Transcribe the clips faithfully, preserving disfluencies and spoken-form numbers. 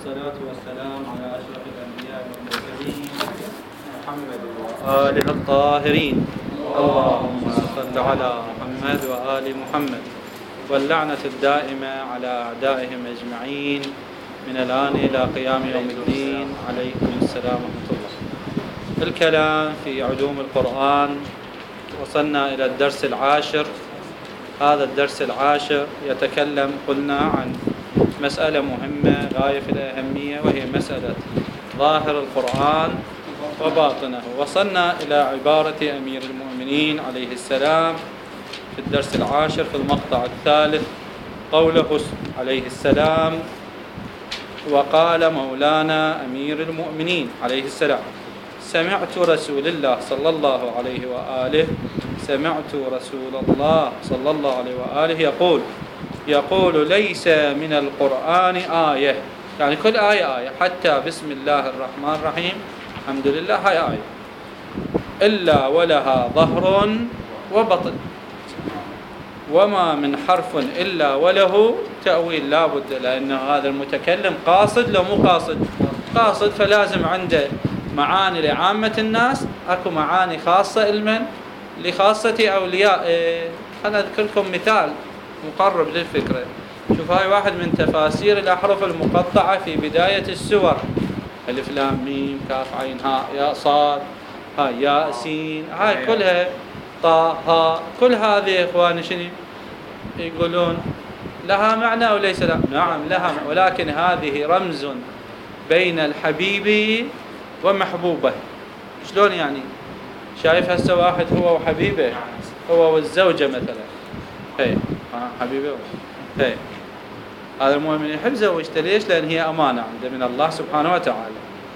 والصلاة والسلام على أشرف الأنبياء والمرسلين محمد وآله الطاهرين. اللهم صل على محمد وآل محمد، واللعنة الدائمة على أعدائهم أجمعين من الآن إلى قيام يوم الدين. عليكم السلام ورحمة الله. الكلام في علوم القرآن، وصلنا إلى الدرس العاشر. هذا الدرس العاشر يتكلم قلنا عن مسألة مهمة غاية في الأهمية، وهي مسألة ظاهر القرآن وباطنه. وصلنا إلى عبارة أمير المؤمنين عليه السلام في الدرس العاشر في المقطع الثالث، قوله عليه السلام: وقال مولانا أمير المؤمنين عليه السلام: سمعت رسول الله صلى الله عليه وآله سمعت رسول الله صلى الله عليه وآله يقول يقول ليس من القرآن آية، يعني كل آية آية، حتى بسم الله الرحمن الرحيم الحمد لله هاي آية، إلا ولها ظهر وبطن، وما من حرف إلا وله تأويل. لا بد، لأن هذا المتكلم قاصد لو مو قاصد قاصد فلازم عنده معاني لعامة الناس، أكو معاني خاصة لمن؟ لخاصة أولياء. أنا أذكر لكم مثال مقرب للفكرة. شوف، هاي واحد من تفاسير الأحرف المقطعة في بداية السور: ألف لام ميم كاف عين هاء ياء صاد، هاي ياء سين، هاي كلها طا ها، كل هذه يا إخواني شنو يقولون؟ لها معنى أو ليس لها؟ نعم لها، ولكن هذه رمز بين الحبيب ومحبوبه. شلون يعني؟ شايف هسه واحد هو وحبيبه، هو والزوجة مثلا، هي حبيبه هي، هذا المؤمن يحب زوجته. ليش؟ لأن هي أمانة عنده من الله سبحانه وتعالى.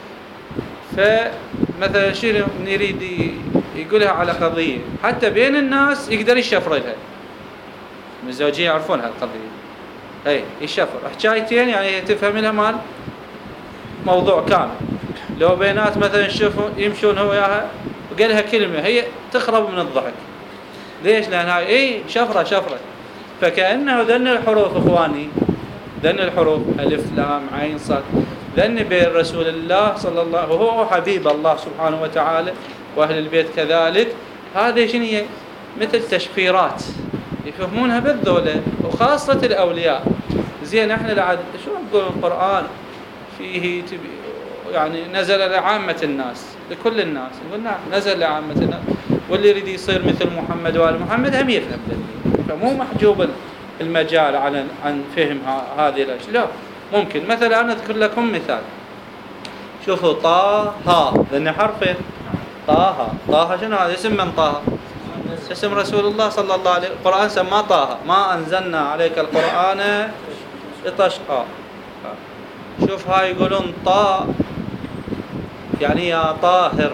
فمثلا شيء من يريد يقولها على قضية حتى بين الناس يقدر يشفرها، من الزوجين يعرفون هالقضية، هي يشفر حكايتين يعني تفهم لها مال موضوع كامل. لو بينات مثلا شوفوا يمشون هو وياها وقالها كلمة هي تخرب من الضحك. ليش؟ لأن هاي إيه شفرة شفرة. فكأنه ذن الحروف إخواني، ذن الحروف ألف لام عين صاد، ذن بين رسول الله صلى الله عليه وسلم وهو حبيب الله سبحانه وتعالى وأهل البيت كذلك. هذه شنو هي؟ مثل تشفيرات يفهمونها بالذولة، وخاصة الأولياء. زين احنا لعد شو نقول؟ القرآن فيه تبي يعني نزل لعامة الناس، لكل الناس. نقول نعم نزل لعامة الناس، واللي يريد يصير مثل محمد وآل محمد هم يفهم ذلك، فمو محجوب المجال عن عن فهم هذه الأشياء. لا، ممكن. مثلا أنا أذكر لكم مثال. شوفوا طه ها، ذن حرفين. طه طه شنو هذا؟ اسم من طه؟ اسم رسول الله صلى الله عليه وسلم. القرآن سماه طه: ما أنزلنا عليك القرآن لتشقى. شوف هاي يقولون طا يعني يا طاهر،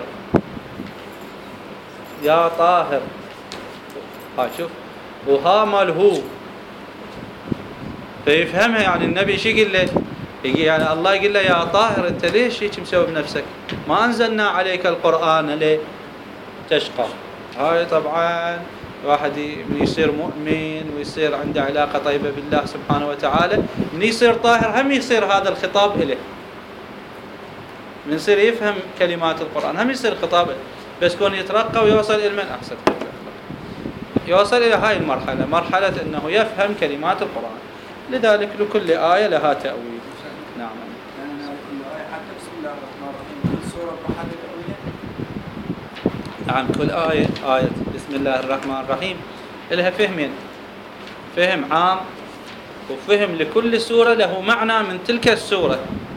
يا طاهر. ها شوف، وها مال هو، فيفهمها يعني النبي شو يقول له؟ يجي يعني الله يقول له يا طاهر انت ليش هيك مسوي بنفسك؟ ما انزلنا عليك القرآن ليه تشقى. هاي طبعا واحد من يصير مؤمن ويصير عنده علاقة طيبة بالله سبحانه وتعالى، من يصير طاهر هم يصير هذا الخطاب إليه، من يصير يفهم كلمات القرآن هم يصير خطاب إليه. بس كون يترقى ويوصل إلى من أحسن، يوصل إلى هاي المرحلة، مرحلة أنه يفهم كلمات القرآن. لذلك لكل آية لها تأويل. نعم. نعم، كل آية آية بسم الله الرحمن الرحيم لها فهمين: فهم عام وفهم لكل سورة له معنى من تلك السورة.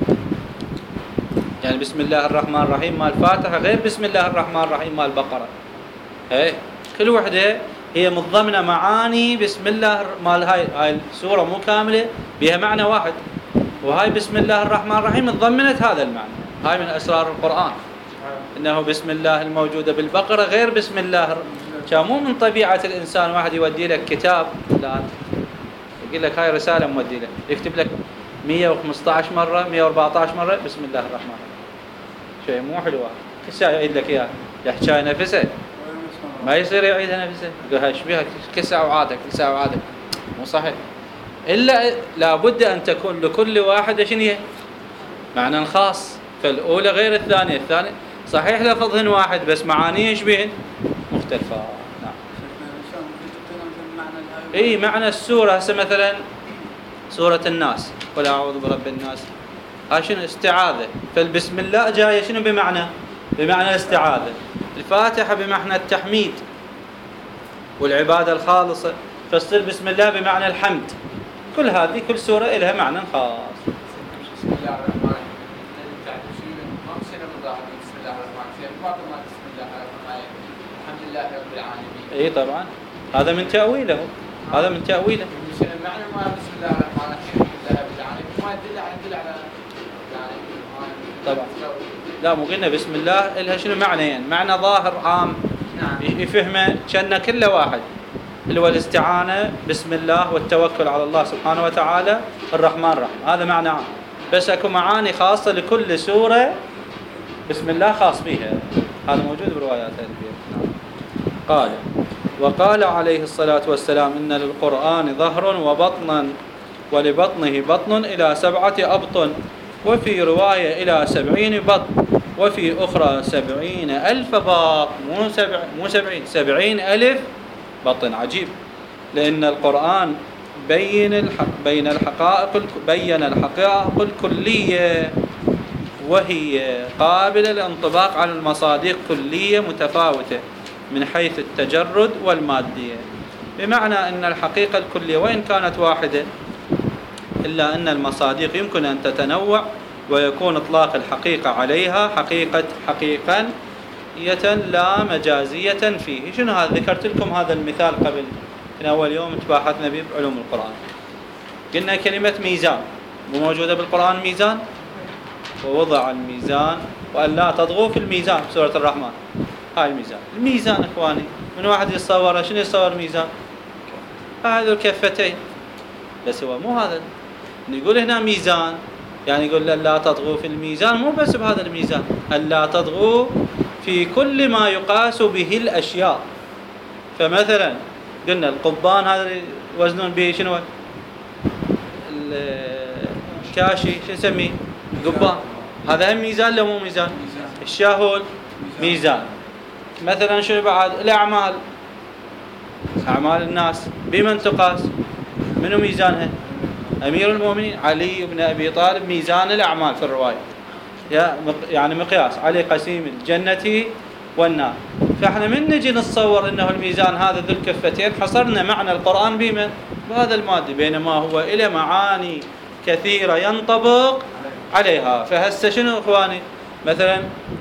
يعني بسم الله الرحمن الرحيم مال الفاتحة غير بسم الله الرحمن الرحيم مال البقرة. هي كل وحدة هي متضمنة معاني بسم الله مال هاي هاي السورة مو كاملة بها معنى واحد، وهاي بسم الله الرحمن الرحيم تضمنت هذا المعنى. هاي من أسرار القرآن، إنه بسم الله الموجودة بالبقرة غير بسم الله. كان مو من طبيعة الإنسان واحد يودي لك كتاب، لا يقول لك هاي رسالة مودي لك، يكتب لك مية وخمسة عشر مرة مية وأربعة عشر مرة بسم الله الرحمن الرحيم. شيء مو حلوة. كل ساعة يعيد لك إياها، يحكي نفسه ما يصير يعيدها نفسه، يقول هاي شبيها كل ساعة وعادك كل ساعة وعادك، مو صحيح. إلا لابد أن تكون لكل واحدة شنو هي معنى خاص، فالأولى غير الثانية. الثانية صحيح لفظهن واحد بس معانيه يشبهن مختلفة. نعم. اي معنى السورة هسه مثلا سورة الناس، قل أعوذ برب الناس، هاي شنو؟ استعاذة. فالبسم الله جاية شنو بمعنى؟ بمعنى الاستعاذة. الفاتحة بمعنى التحميد والعبادة الخالصة، فتصير بسم الله بمعنى الحمد. كل هذه كل سورة لها معنى خاص. بسم الله الرحمن الرحيم. ما بصير نضاعف بسم الله الرحمن الرحيم، ما ما بسم الله الرحمن الرحيم. الحمد لله رب العالمين. اي طبعا هذا من تأويله، هذا من تأويله. معنى ما بسم الله الرحمن الرحيم الحمد لله رب العالمين ما يدل على يدل على يعني طبعا. لا مو قلنا بسم الله لها شنو معنى؟ يعني معنى ظاهر عام. نعم. يفهمه كأن كل واحد اللي هو الاستعانة بسم الله والتوكل على الله سبحانه وتعالى الرحمن الرحيم، هذا معنى عام. بس اكو معاني خاصة لكل سورة بسم الله خاص بها، هذا موجود بروايات الكبيرة. قال وقال عليه الصلاة والسلام إن للقرآن ظهر وبطنا ولبطنه بطن إلى سبعة أبطن، وفي رواية إلى سبعين بطن، وفي أخرى سبعين ألف باط. مو سبع مو سبعين سبعين ألف بطن. عجيب، لأن القرآن بين الحق بين الحقائق بين الحقائق الكلية وهي قابلة للانطباق على المصادق كلية متفاوتة من حيث التجرد والمادية، بمعنى أن الحقيقة الكلية وإن كانت واحدة إلا أن المصادق يمكن أن تتنوع ويكون إطلاق الحقيقة عليها حقيقة حقيقة لا مجازية فيه. شنو هذا؟ ذكرت لكم هذا المثال قبل في أول يوم تباحثنا به بعلوم القرآن. قلنا كلمة ميزان موجودة بالقرآن، ميزان ووضع الميزان وأن لا تطغوا في الميزان سورة الرحمن. هاي الميزان، الميزان إخواني من واحد يتصوره شنو يتصور ميزان؟ هذا الكفتين بس، هو مو هذا. نقول هنا ميزان يعني يقول لا تطغوا في الميزان، مو بس بهذا الميزان، ألا تطغوا في كل ما يقاس به الأشياء. فمثلا قلنا القضبان هذا وزنون به شنو؟ الكاشي شو نسميه؟ قضبان. هذا هم ميزان لو مو ميزان؟ الشاهول ميزان. مثلا شنو بعد؟ الأعمال، أعمال الناس بمن تقاس؟ منو ميزانها؟ أمير المؤمنين علي بن أبي طالب ميزان الأعمال في الرواية، يعني مقياس علي قسيم الجنة والنار. فإحنا من نجي نتصور أنه الميزان هذا ذو الكفتين حصرنا معنى القرآن بمن؟ بهذا المادة، بينما هو إلى معاني كثيرة ينطبق عليها. فهسه شنو إخواني؟ مثلا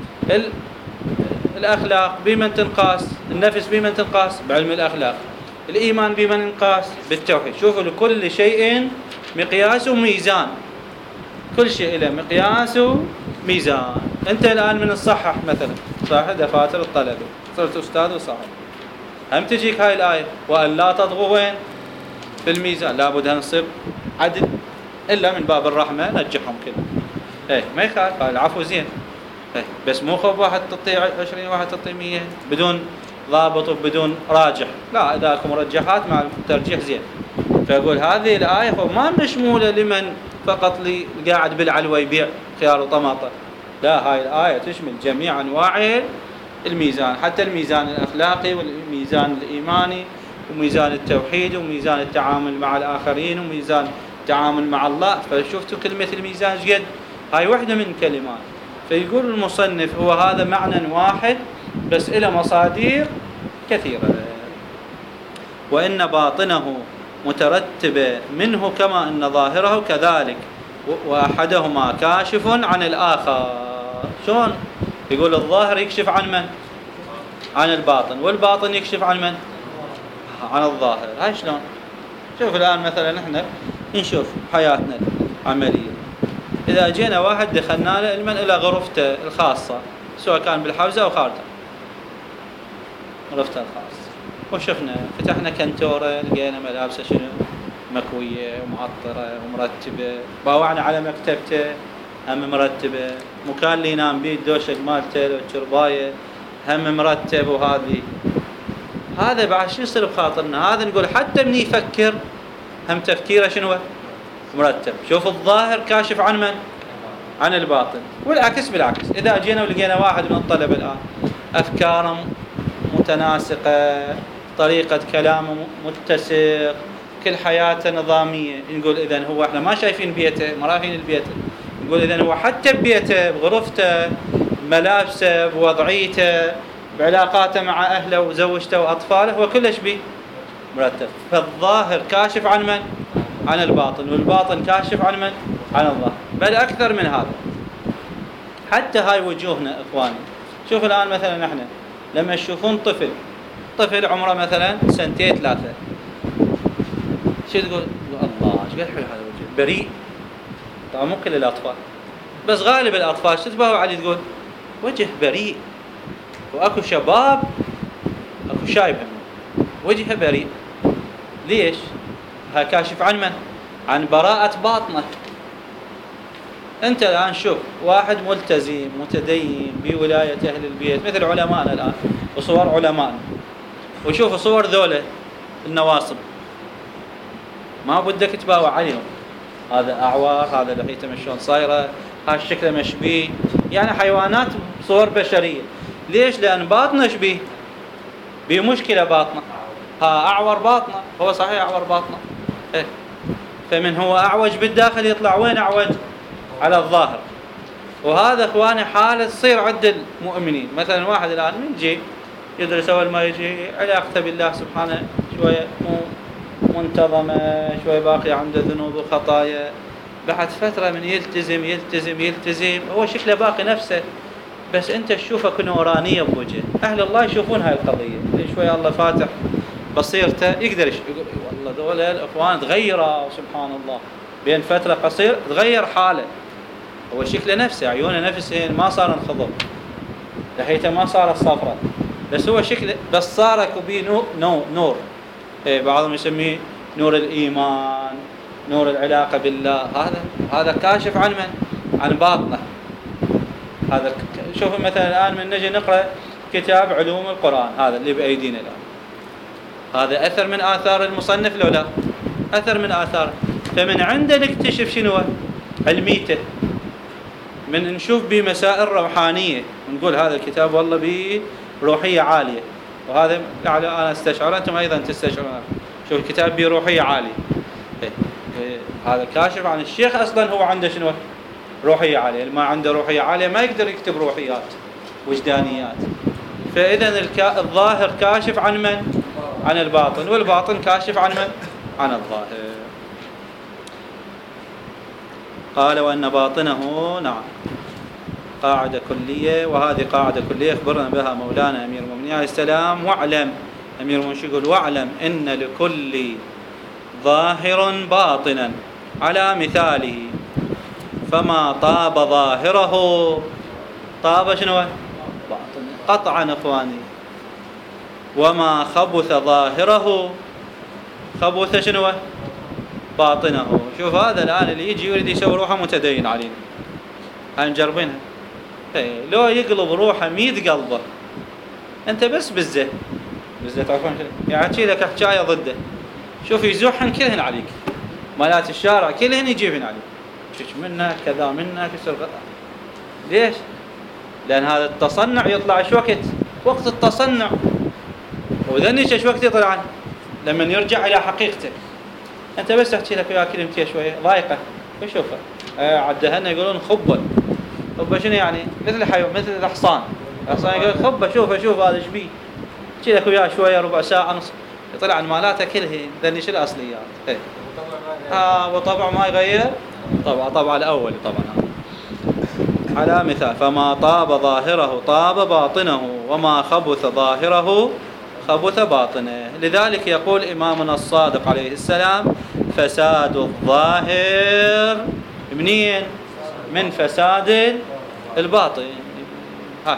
الأخلاق بمن تنقاس؟ النفس بمن تنقاس؟ بعلم الأخلاق. الإيمان بمن ينقاس؟ بالتوحيد. شوفوا لكل شيء مقياس وميزان، كل شيء له مقياس وميزان. أنت الآن من الصحح مثلا صحح دفاتر الطلبة، صرت أستاذ وصحح، هم تجيك هاي الآية وأن لا تطغوا وين؟ في الميزان. لابد أن نصير عدل، إلا من باب الرحمة نجحهم كله. إيه ما يخالف، العفو زين. إيه بس مو خوف واحد تطيع عشرين واحد تطيع مية بدون ضابط وبدون راجح، لا إذا لكم مرجحات مع الترجيح زين. فأقول هذه الآية ما مشمولة لمن فقط لي قاعد بالعلوى يبيع خيار وطماطة، لا، هاي الآية تشمل جميع أنواع الميزان، حتى الميزان الأخلاقي والميزان الإيماني وميزان التوحيد وميزان التعامل مع الآخرين وميزان التعامل مع الله. فشفتوا كلمة الميزان جد هاي واحدة من كلمات. فيقول المصنف هو هذا معنى واحد بس إلى مصادر كثيرة، وإن باطنه مترتب منه كما أن ظاهره كذلك، وأحدهما كاشف عن الآخر. شلون؟ يقول الظاهر يكشف عن من؟ عن الباطن، والباطن يكشف عن من؟ عن الظاهر. هاي شلون؟ شوف الآن مثلا احنا نشوف حياتنا العملية، إذا جينا واحد دخلنا له المن إلى غرفته الخاصة سواء كان بالحوزة أو خارجه، غرفته الخاصة، وشفنا فتحنا كنتورة لقينا ملابسه شنو؟ مكوية ومعطرة ومرتبة، باوعنا على مكتبته هم مرتبة، مكان اللي ينام بيه الدوشق مالته والشرباية هم مرتب. وهذه هذا بعد شو يصير بخاطرنا؟ هذا نقول حتى من يفكر هم تفكيره شنو؟ مرتب. شوف الظاهر كاشف عن من؟ عن الباطن. والعكس بالعكس، إذا جينا ولقينا واحد من الطلبة الآن أفكاره متناسقة، طريقة كلامه متسق، كل حياته نظامية، نقول إذن هو إحنا ما شايفين بيته، ما رايحين البيت، نقول إذن هو حتى ببيته، بغرفته، بملابسه، بوضعيته، بعلاقاته مع أهله وزوجته وأطفاله، هو كلش بيه مرتب. فالظاهر كاشف عن من؟ عن الباطن، والباطن كاشف عن من؟ عن الله. بل أكثر من هذا، حتى هاي وجوهنا إخواني. شوف الآن مثلا احنا لما تشوفون طفل طفل عمره مثلا سنتين ثلاثة، شو تقول؟ الله ايش قد حلو هذا الوجه، بريء. طبعا مو كل الأطفال، بس غالب الأطفال شو تباهوا عليه تقول؟ وجه بريء. وأكو شباب أكو شايب وجهه بريء. ليش؟ ها كاشف عن من؟ عن براءة باطنه. أنت الآن شوف واحد ملتزم متدين بولاية أهل البيت مثل علمائنا الآن وصور علمائنا، وشوف صور ذولا النواصب، ما بدك تباوع عليهم. هذا أعور، هذا لحيته شلون صايرة، هذا شكله مشبيه، يعني حيوانات صور بشرية. ليش؟ لأن باطنه شبيه، بمشكلة باطنه. ها أعور باطنه، هو صحيح أعور باطنه، إيه. فمن هو أعوج بالداخل يطلع وين أعوج؟ على الظاهر. وهذا إخواني حالة تصير عند المؤمنين. مثلا واحد الآن من يجي يدرس، أول ما يجي علاقته بالله سبحانه شوية مو منتظمة، شوية باقي عنده ذنوب وخطايا، بعد فترة من يلتزم يلتزم يلتزم هو شكله باقي نفسه، بس أنت تشوفه نورانية بوجهه. أهل الله يشوفون هاي القضية، شوية الله فاتح بصيرته يقدر يقول والله دول الإخوان تغيروا سبحان الله، بين فترة قصير تغير حاله، هو شكله نفسه، عيونه نفسهن ما صار انخضر، لحيته ما صارت صفرة، بس هو شكله بس صار كبي نور, نور, نور. إيه بعضهم يسميه نور الإيمان، نور العلاقة بالله. هذا هذا كاشف عن من؟ عن باطنه. هذا شوفوا مثلا الآن من نجي نقرأ كتاب علوم القرآن هذا اللي بأيدينا الآن، هذا أثر من آثار المصنف لو لا؟ أثر من آثاره. فمن عنده نكتشف شنو علميته، من نشوف بمسائل روحانية نقول هذا الكتاب والله به روحية عالية، وهذا يعني أنا استشعر أنتم أيضا تستشعرون. شوف الكتاب به روحية عالية، إيه إيه هذا كاشف عن الشيخ أصلا هو عنده شنو روحية عالية. اللي ما عنده روحية عالية ما يقدر يكتب روحيات وجدانيات. فإذا الظاهر كاشف عن من؟ عن الباطن، والباطن كاشف عن من؟ عن الظاهر. قال وأن باطنه، نعم قاعدة كلية، وهذه قاعدة كلية أخبرنا بها مولانا أمير المؤمنين عليه السلام. واعلم، أمير المؤمنين يقول واعلم إن لكل ظاهر باطنا على مثاله، فما طاب ظاهره طاب شنو باطنه قطعا إخواني، وما خبث ظاهره خبث شنو باطنه. شوف هذا الآن اللي يجي يريد يسوي روحه متدين علينا، هنجربينها. لو يقلب روحه مية قلبه، أنت بس بزه بزه تعرفون يعني لك حكاية ضده، شوف يزوحن كلهن عليك، مالات الشارع كلهن يجيبن عليك، شوش منك كذا منك يصير. ليش؟ لأن هذا التصنع يطلع شو وقت؟ وقت التصنع، وذني ايش وقت يطلع عنه؟ لما يرجع إلى حقيقته. أنت بس تحكي لك ويا كلمتين شوية ضايقة وشوفها آه عدهن يقولون خبة. خبة شنو يعني؟ مثل الحيوان، مثل الحصان. الحصان يقول خبة شوفه شوف هذا ايش بيه، تحكي لك وياه شوية ربع ساعة نص يطلع عن مالاته كلهن. ذني شو الأصليات؟ إيه آه وطبع ما يغير طبعا طبعا الأول طبعا على مثال. فما طاب ظاهره طاب باطنه، وما خبث ظاهره خبث باطنه. لذلك يقول إمامنا الصادق عليه السلام فساد الظاهر منين؟ من فساد الباطن. هاي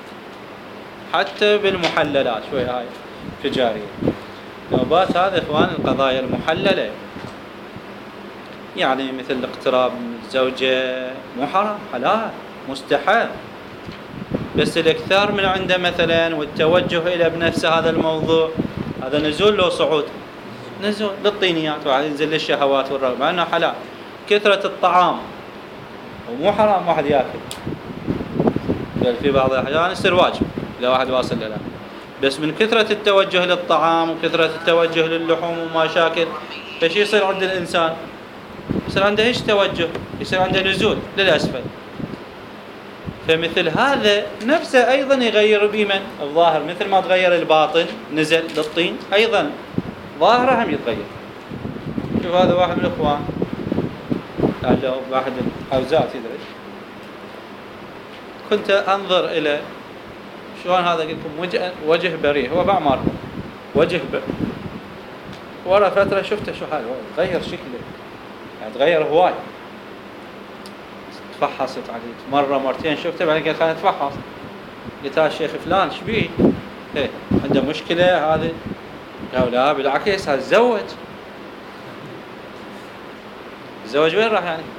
حتى بالمحللات شوية هاي تجارية نوبات هذا إخوان القضايا المحللة، يعني مثل الاقتراب من الزوجة مو حرام، حلال مستحب، بس الاكثار من عنده مثلا والتوجه الى بنفسه هذا الموضوع هذا نزول لو صعود، نزول للطينيات وبعدين ينزل للشهوات والرغبة، مع انه حلال. كثرة الطعام ومو حرام واحد ياكل، بل في بعض الأحيان يصير واجب إذا واحد واصل له، بس من كثرة التوجه للطعام وكثرة التوجه للحوم وما شاكل، فش يصير عند الإنسان؟ يصير عنده ايش توجه؟ يصير عنده نزول للأسفل. فمثل هذا نفسه أيضا يغير بمن؟ الظاهر، مثل ما تغير الباطن نزل للطين، أيضا ظاهره هم يتغير. شوف هذا واحد من الإخوان عنده واحد الحوزات يدري، كنت أنظر إلى شلون هذا قلت لكم وجه وجه بريء، هو باع ماركه وجه بريء، ورا فترة شفته شو حاله تغير شكله، يعني تغير هواي، تفحصت عليه مرة مرتين شفته، بعدين قلت خلينا نتفحص، قلت هذا الشيخ فلان ايش بيه؟ ايه عنده مشكلة هذا؟ قال لا بالعكس هذا تزوج. الزواج وين راح يعني؟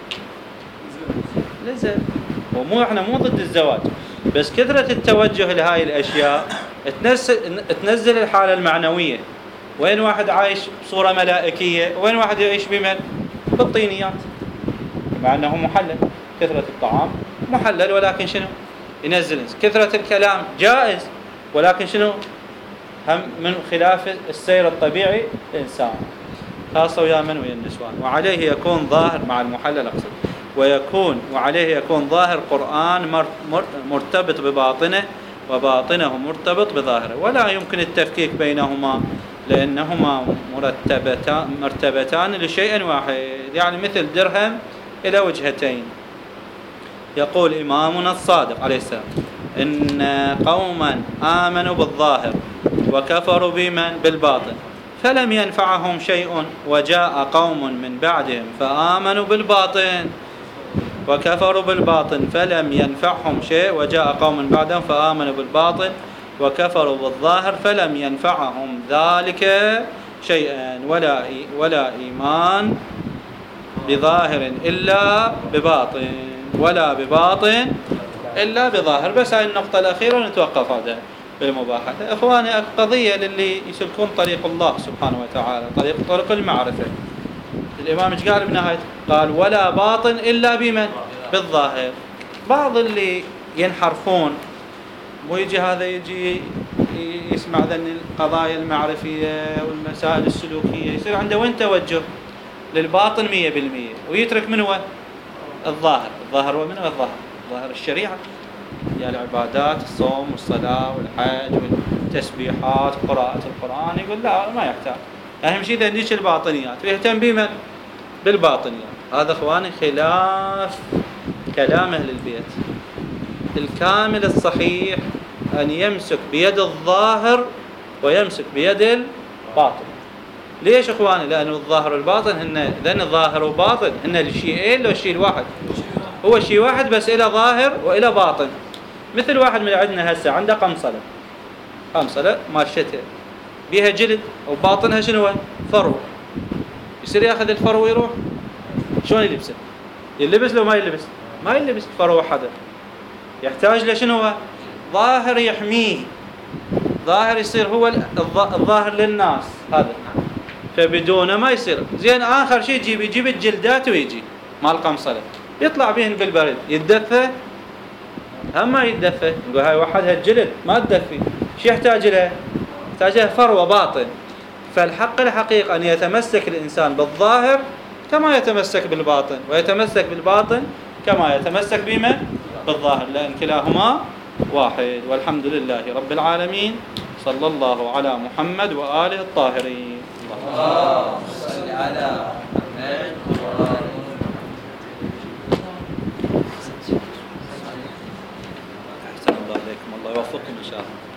نزل. ومو احنا مو ضد الزواج، بس كثرة التوجه لهاي الاشياء تنزل تنزل الحالة المعنوية. وين واحد عايش بصورة ملائكية، وين واحد يعيش بمن؟ بالطينيات، مع انه محلل، كثرة الطعام محلل، ولكن شنو؟ ينزل. كثرة الكلام جائز، ولكن شنو؟ هم من خلاف السير الطبيعي للإنسان، خاصة ويا من؟ ويا النسوان. وعليه يكون ظاهر مع المحلل أقصد، ويكون وعليه يكون ظاهر قرآن مرتبط بباطنه، وباطنه مرتبط بظاهره، ولا يمكن التفكيك بينهما، لأنهما مرتبتان مرتبتان لشيء واحد، يعني مثل درهم إلى وجهتين. يقول إمامنا الصادق عليه السلام: إن قوما آمنوا بالظاهر وكفروا بمن؟ بالباطن، فلم ينفعهم شيء، وجاء قوم من بعدهم فآمنوا بالباطن وكفروا بالباطن فلم ينفعهم شيء، وجاء قوم من بعدهم فآمنوا بالباطن وكفروا بالظاهر فلم ينفعهم ذلك شيئا، ولا ولا إيمان بظاهر إلا بباطن، ولا بباطن إلا بظاهر. بس هاي النقطة الأخيرة ونتوقف هذا بالمباحثة. إخواني، قضية للي يسلكون طريق الله سبحانه وتعالى، طريق طرق المعرفة. الإمام ايش قال بنهاية؟ قال: ولا باطن إلا بمن؟ بالظاهر. بعض اللي ينحرفون ويجي هذا يجي يسمع ذن القضايا المعرفية والمسائل السلوكية، يصير عنده وين توجه؟ للباطن مية بالمية، ويترك من هو؟ الظاهر. الظاهر هو من هو الظاهر؟ ظاهر الشريعة، يعني العبادات، الصوم والصلاة والحج والتسبيحات، قراءة القرآن. يقول لا، ما يحتاج، أهم شيء إذا نديش الباطنيات، ويهتم بمن؟ بالباطنيات. هذا إخواني خلاف كلام أهل البيت. الكامل الصحيح أن يمسك بيد الظاهر ويمسك بيد الباطن. ليش إخواني؟ لأن الظاهر والباطن هن ذن الظاهر وباطن هن الشيئين لو الشيء الواحد، هو شيء واحد بس إلى ظاهر وإلى باطن. مثل واحد من عندنا هسه عنده قمصلة، قمصلة مارشتها بيها جلد وباطنها شنو هو؟ فرو. يصير ياخذ الفرو ويروح شلون يلبسه؟ يلبس لو ما يلبس؟ ما يلبس فرو حدا، يحتاج له شنو هو؟ ظاهر يحميه، ظاهر يصير هو الظاهر للناس هذا، فبدونه ما يصير. زين آخر شيء يجيب يجيب الجلدات ويجي مال قمصلة يطلع بهن بالبرد، يتدفى؟ هم ما يتدفى. نقول هاي وحدها الجلد ما تدفي، شو يحتاج لها؟ يحتاج لها فروة باطن. فالحق الحقيقة أن يتمسك الإنسان بالظاهر كما يتمسك بالباطن، ويتمسك بالباطن كما يتمسك بما؟ بالظاهر، لأن كلاهما واحد. والحمد لله رب العالمين، صلى الله على محمد وآله الطاهرين. اللهم صل على محمد وآله. أحسن الله إليكم، الله يوفقكم إن شاء الله.